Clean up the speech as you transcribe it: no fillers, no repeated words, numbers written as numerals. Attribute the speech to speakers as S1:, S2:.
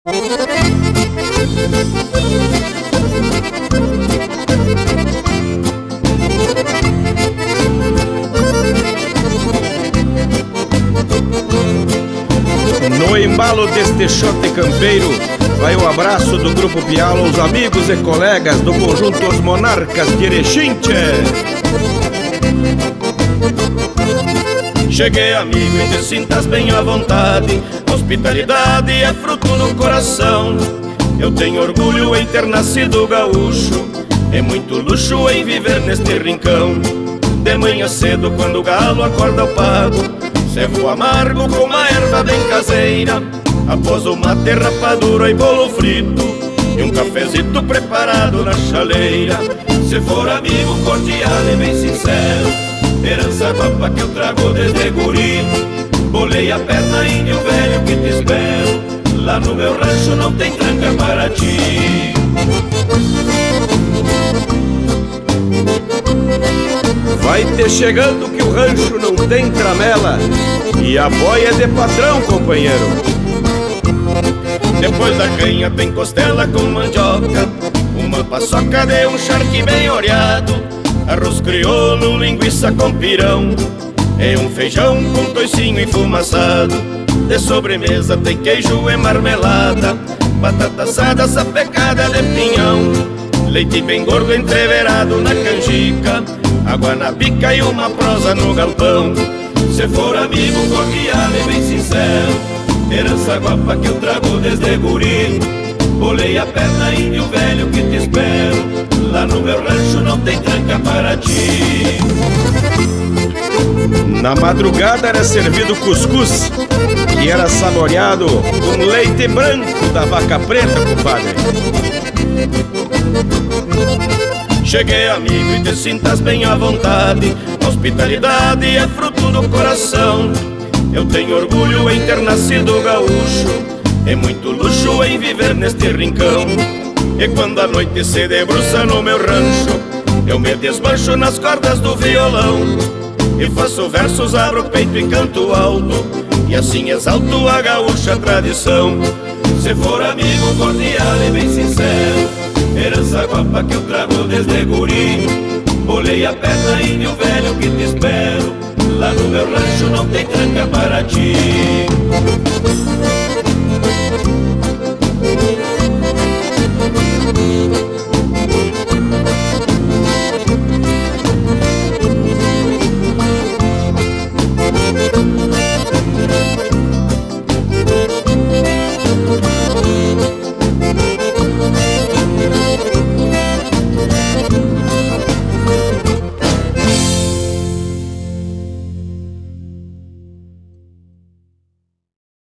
S1: No embalo deste shot campeiro vai o abraço do Grupo Pialo aos amigos e colegas do conjunto Os Monarcas de Erechim.
S2: Cheguei, amigo, e te sintas bem à vontade. Hospitalidade é fruto do coração. Eu tenho orgulho em ter nascido gaúcho. É muito luxo em viver neste rincão. De manhã cedo, quando o galo acorda ao pago, servo amargo com uma erva bem caseira. Após o mate, rapadura e bolo frito, e um cafezito preparado na chaleira. Se for amigo cordial e bem sincero, herança guapa que eu trago desde guri. Bolei a perna, índio velho, que te espero. Lá no meu rancho não tem tranca para ti.
S1: Vai te chegando que o rancho não tem tramela, e a boia é de patrão, companheiro.
S2: Depois da canha tem costela com mandioca, uma paçoca de um charque bem oreado, arroz crioulo, linguiça com pirão, e um feijão com toicinho enfumaçado. De sobremesa tem queijo e marmelada, batata assada sapecada de pinhão, leite bem gordo entreverado na canjica, água na bica e uma prosa no galpão. Se for amigo cordial e bem sincero, herança guapa que eu trago desde guri. Bolei a perna, índio velho, que te espero. Lá no meu rancho não tem tranca para ti.
S1: Na madrugada era servido cuscuz, que era saboreado com leite branco da vaca preta, compadre.
S2: Cheguei, amigo, e te sintas bem à vontade. Hospitalidade é fruto do coração. Eu tenho orgulho em ter nascido gaúcho. É muito luxo em viver neste rincão. E quando a noite se debruça no meu rancho, eu me desmancho nas cordas do violão, e faço versos, abro o peito e canto alto, e assim exalto a gaúcha tradição. Se for amigo cordial e bem sincero, herança guapa que eu trago desde guri. Bolei a perna, índio velho, que te espero. Lá no meu rancho não tem tranca para ti.